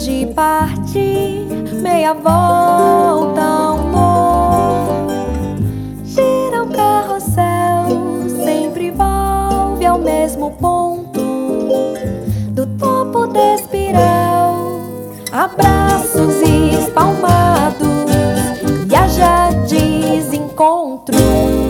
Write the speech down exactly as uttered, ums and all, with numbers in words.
Antes de partir, meia volta, amor. Gira o carrossel, sempre volve ao mesmo ponto do topo da espiral. Abraços espalmados, viaja desencontro.